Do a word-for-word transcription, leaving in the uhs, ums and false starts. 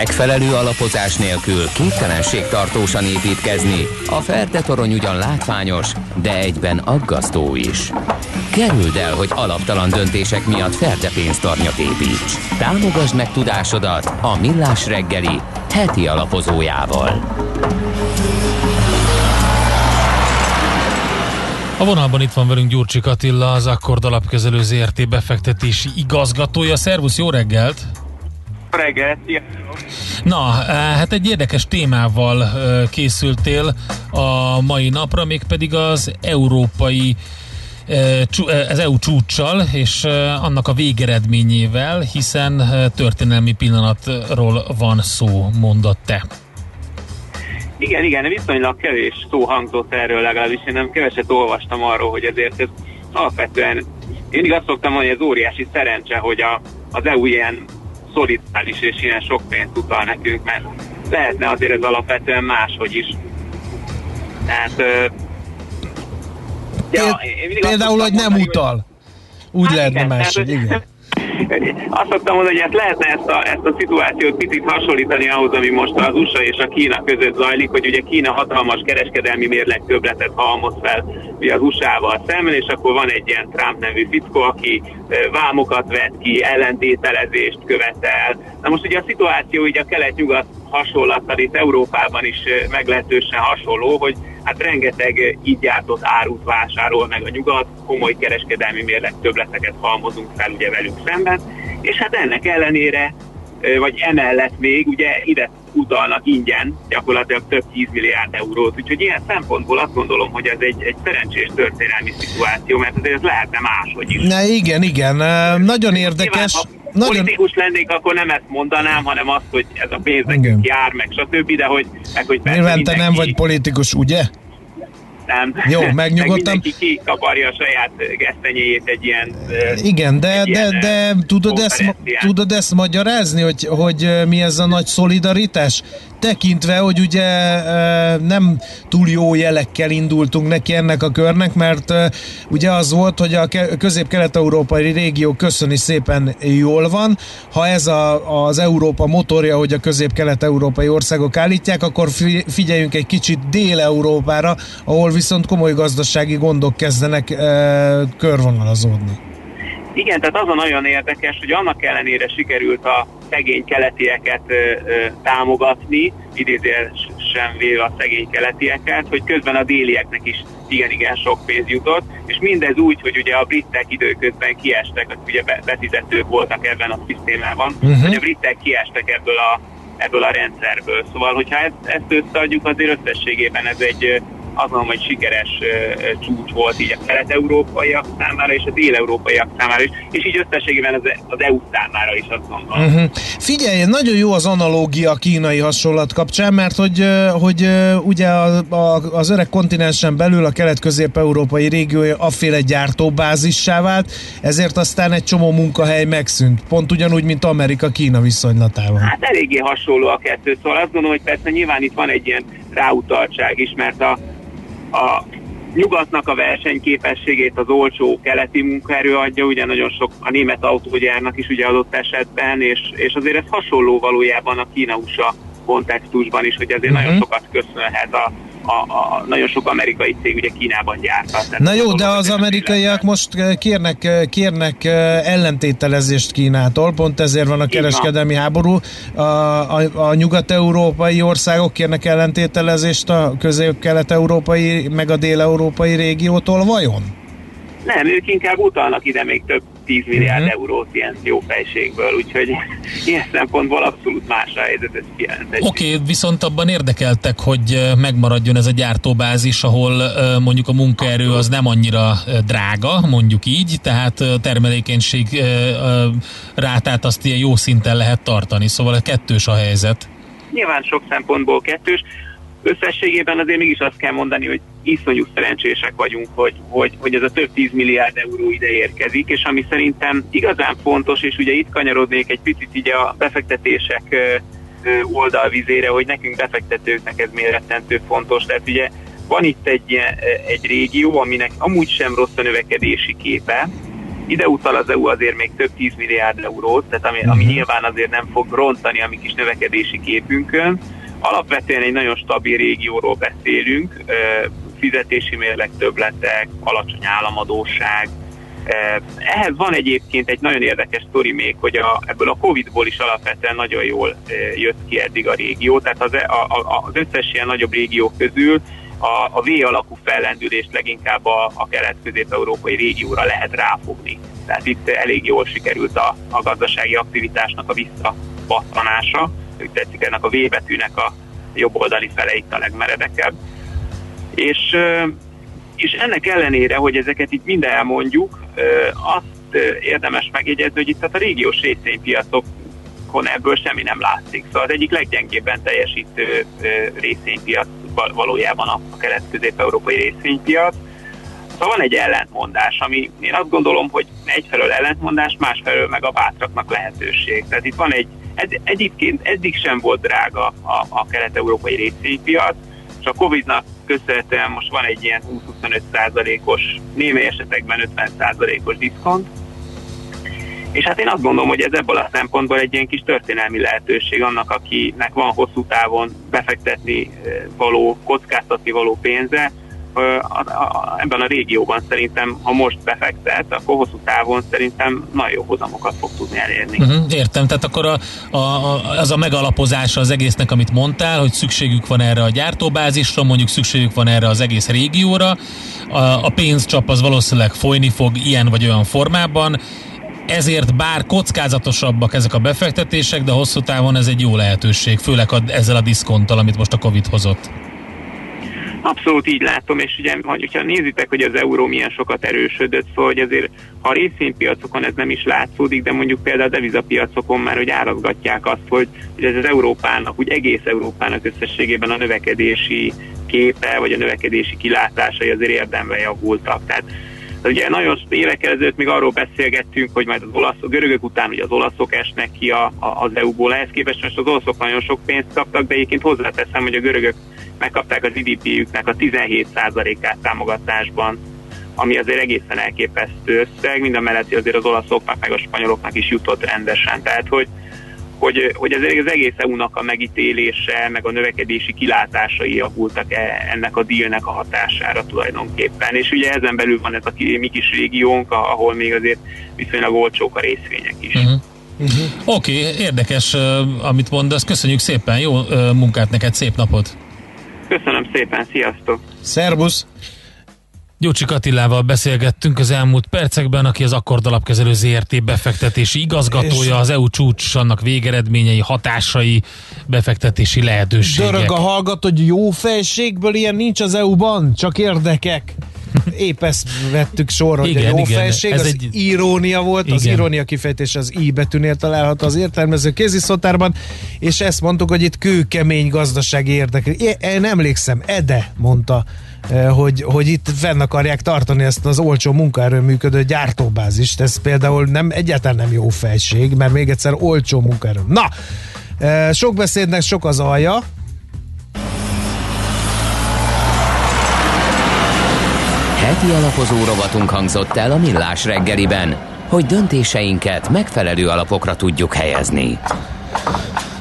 Megfelelő alapozás nélkül képtelenség tartósan építkezni. A Ferde torony ugyan látványos, de egyben aggasztó is. Kerüld el, hogy alaptalan döntések miatt Ferde pénztarnyat építs. Támogasd meg tudásodat a Millás reggeli heti alapozójával. A vonalban itt van velünk Gyurcsik Attila, az Akkord Alapkezelő zé er té befektetési igazgatója. Szervusz, jó reggelt! Jó reggelt, Na, hát egy érdekes témával készültél a mai napra, mégpedig az európai az é u csúccsal és annak a végeredményével, hiszen történelmi pillanatról van szó, mondott te. Igen, igen, viszonylag kevés szó hangzott erről, legalábbis én nem keveset olvastam arról, hogy ezért ez alapvetően, én mindig azt szoktam mondani, hogy ez óriási szerencse, hogy a, az é u ilyen szolidáris és ilyen sok pénzt utal nekünk, mert lehetne azért ez alapvetően máshogy is. Tehát ja, például, hogy nem mondani, utal. Úgy hát lehetne máshogy, igen. Azt szoktam mondani, hogy ezt lehetne ezt a, ezt a szituációt picit hasonlítani ahhoz, ami most az u es á és a Kína között zajlik, hogy ugye Kína hatalmas kereskedelmi mérleg többletet halmoz fel ugye az u es á-val szemben, és akkor van egy ilyen Trump nevű fickó, aki vámokat vet ki, ellentételezést követel. Na most ugye a szituáció így a kelet-nyugat hasonlattal itt Európában is meglehetősen hasonló, hogy hát rengeteg így gyártott árut vásárol meg a nyugat, komoly kereskedelmi mérleg többleteket halmozunk fel ugye velük szemben, és hát ennek ellenére, vagy emellett még ugye ide utalnak ingyen gyakorlatilag több tíz milliárd eurót, úgyhogy ilyen szempontból azt gondolom, hogy ez egy, egy szerencsés történelmi szituáció, mert azért ez lehetne máshogy is. Na igen, igen, nagyon érdekes. Nyilván, ha nagyon... politikus lennék, akkor nem ezt mondanám, hanem azt, hogy ez a pénz nekünk jár, meg stb., de hogy... Meg, hogy nyilván mindenki... te nem vagy politikus, ugye? Nem. Jó, megnyugodtam. Meg mindenki kikaparja a saját gesztenyéjét egy ilyen... Igen, de, de, ilyen de tudod, ezt, tudod ezt magyarázni, hogy, hogy mi ez a nagy szolidaritás? Tekintve, hogy ugye nem túl jó jelekkel indultunk neki ennek a körnek, mert ugye az volt, hogy a közép-kelet-európai régió köszöni szépen jól van. Ha ez a, az Európa motorja, hogy a közép-kelet-európai országok állítják, akkor figyeljünk egy kicsit Dél-Európára, ahol viszont komoly gazdasági gondok kezdenek körvonalazódni. Igen, tehát az a nagyon érdekes, hogy annak ellenére sikerült a szegény keletieket ö, ö, támogatni, idézősen véve a szegény keletieket, hogy közben a délieknek is igen-igen sok pénz jutott, és mindez úgy, hogy ugye a britek időközben kiestek, akik ugye befizetők voltak ebben a szisztémában, uh-huh. hogy a britek kiestek ebből a, ebből a rendszerből. Szóval, hogyha ezt, ezt összeadjuk, azért összességében ez egy azt mondom, hogy sikeres uh, csúcs volt így a kelet-európaiak számára és a dél-európaiak számára is, és így összességében az, az é u számára is azt gondolom. Uh-huh. Figyelj, nagyon jó az analógia a kínai hasonlat kapcsán, mert hogy, hogy ugye a, a, az öreg kontinensen belül a kelet-közép-európai régiója afféle gyártóbázissá vált, ezért aztán egy csomó munkahely megszűnt. Pont ugyanúgy, mint Amerika-Kína viszonylatában. Hát eléggé hasonló a kettő, szóval azt gondolom, hogy persze nyilván itt van egy ilyen ráutaltság is, mert a a nyugatnak a versenyképességét az olcsó keleti munkaerő adja, ugye nagyon sok a német autógyárnak is ugye adott esetben, és, és azért ez hasonló valójában a Kína-u es á kontextusban is, hogy azért uh-huh. nagyon sokat köszönhet a, a, a nagyon sok amerikai cég ugye Kínában gyártat. Na jó, de az amerikaiak most kérnek, kérnek ellentételezést Kínától, pont ezért van a kereskedelmi háború. A, a, a nyugat-európai országok kérnek ellentételezést a közép-kelet-európai meg a dél-európai régiótól, vajon? Nem, ők inkább utalnak ide még több tíz milliárd uh-huh. eurót ilyen jó fejségből, úgyhogy ilyen szempontból abszolút más a helyzet, ez kijelentett. Oké, okay, viszont abban érdekeltek, hogy megmaradjon ez a gyártóbázis, ahol mondjuk a munkaerő az nem annyira drága, mondjuk így, tehát termelékenység rátát azt ilyen jó szinten lehet tartani, szóval kettős a helyzet. Nyilván sok szempontból kettős. Összességében azért mégis azt kell mondani, hogy iszonyú szerencsések vagyunk, hogy, hogy, hogy ez a több tíz milliárd euró ide érkezik, és ami szerintem igazán fontos, és ugye itt kanyarodnék egy picit így a befektetések oldalvizére, hogy nekünk befektetőknek ez miért rettentő fontos. Tehát ugye van itt egy, egy régió, aminek amúgy sem rossz a növekedési képe, Ide utal az é u azért még több tíz milliárd eurót, tehát ami, ami nyilván azért nem fog rontani a mi kis növekedési képünkön. Alapvetően egy nagyon stabil régióról beszélünk, fizetési mérleg többletek, alacsony államadósság. Ehhez van egyébként egy nagyon érdekes sztori még, hogy a, ebből a Covidból is alapvetően nagyon jól jött ki eddig a régió, tehát az, a, az összes ilyen nagyobb régió közül a, a V-alakú fellendülést leginkább a, a kelet-közép-európai régióra lehet ráfogni. Tehát itt elég jól sikerült a, a gazdasági aktivitásnak a visszapattanása, úgy tetszik, ennek a V betűnek a jobb oldali fele itt a legmeredekebb. És, és ennek ellenére, hogy ezeket itt mind elmondjuk, azt érdemes megjegyezni, hogy itt a régiós részvénypiacokon ebből semmi nem látszik. Szóval az egyik leggyengébben teljesítő részvénypiac valójában a kelet-közép-európai részvénypiac. Szóval van egy ellentmondás, ami én azt gondolom, hogy egyfelől ellentmondás, másfelől meg a bátraknak lehetőség. Tehát itt van egy, egyébként eddig sem volt drága a, a kelet-európai részvénypiac, és a Covidnak köszönhetően most van egy ilyen húsz-huszonöt százalékos, némely esetekben ötven százalékos diszkont. És hát én azt gondolom, hogy ez ebből a szempontból egy ilyen kis történelmi lehetőség annak, akinek van hosszú távon befektetni való, kockáztatni való pénze. Ebben a régióban szerintem, ha most befektet, akkor hosszú távon szerintem nagyon jó hozamokat fog tudni elérni. Uh-huh, értem, tehát akkor a, a, az a megalapozása az egésznek, amit mondtál, hogy szükségük van erre a gyártóbázisra, mondjuk szükségük van erre az egész régióra, a, a pénzcsap az valószínűleg folyni fog ilyen vagy olyan formában, ezért bár kockázatosabbak ezek a befektetések, de hosszú távon ez egy jó lehetőség, főleg a, ezzel a diszkonttal, amit most a Covid hozott. Abszolút így látom, és ugye, hogyha nézitek, hogy az euró milyen sokat erősödött, szóval hogy azért, ha a részvénypiacokon ez nem is látszódik, de mondjuk például a devizapiacokon már, hogy árazgatják azt, hogy, hogy ez az Európának, úgy egész Európának összességében a növekedési képe, vagy a növekedési kilátásai azért érdemben javultak. Tehát ugye nagyon évekkel ezelőtt még arról beszélgettünk, hogy majd az olasz, a görögök után ugye az olaszok esnek ki a, a, az é u-ból, ehhez képest most az olaszok nagyon sok pénzt kaptak, de egyébként hozzáteszem, hogy a görögök megkapták az gé dé pé-jüknek a tizenhét százalékát támogatásban, ami azért egészen elképesztő összeg, minden mellett azért az olaszoknak meg a spanyoloknak is jutott rendesen, tehát hogy, hogy, hogy az egész é u-nak a megítélése, meg a növekedési kilátásai javultak ennek a dealnek a hatására tulajdonképpen, és ugye ezen belül van ez a mi kis régiónk, ahol még azért viszonylag olcsók a részvények is. Uh-huh. Uh-huh. Oké, okay, érdekes, amit mondasz, köszönjük szépen, jó munkát neked, szép napot! Köszönöm szépen, sziasztok! Szerbusz! Gyurcsik Attilával beszélgettünk az elmúlt percekben, aki az Akkord Alapkezelő zé er té befektetési igazgatója, az é u csúcs, annak végeredményei, hatásai, befektetési lehetőségek. Dörög a hallgat, hogy jó fejségből ilyen nincs az é u-ban, csak érdekek. Épp ezt vettük sorra, hogy igen, a jó igen, fejség, az egy... irónia volt, igen. Az irónia kifejtés az i betűnél található az értelmező kéziszótárban, és ezt mondtuk, hogy itt kőkemény gazdasági érdekek. Én emlékszem, Ede mondta, hogy, hogy itt fenn akarják tartani ezt az olcsó munkaerő működő gyártóbázist. Ez például nem, egyáltalán nem jó fejség, mert még egyszer olcsó munkaerő. Na, sok beszédnek sok az alja. Heti alapozó rovatunk hangzott el a Millás reggeliben, hogy döntéseinket megfelelő alapokra tudjuk helyezni.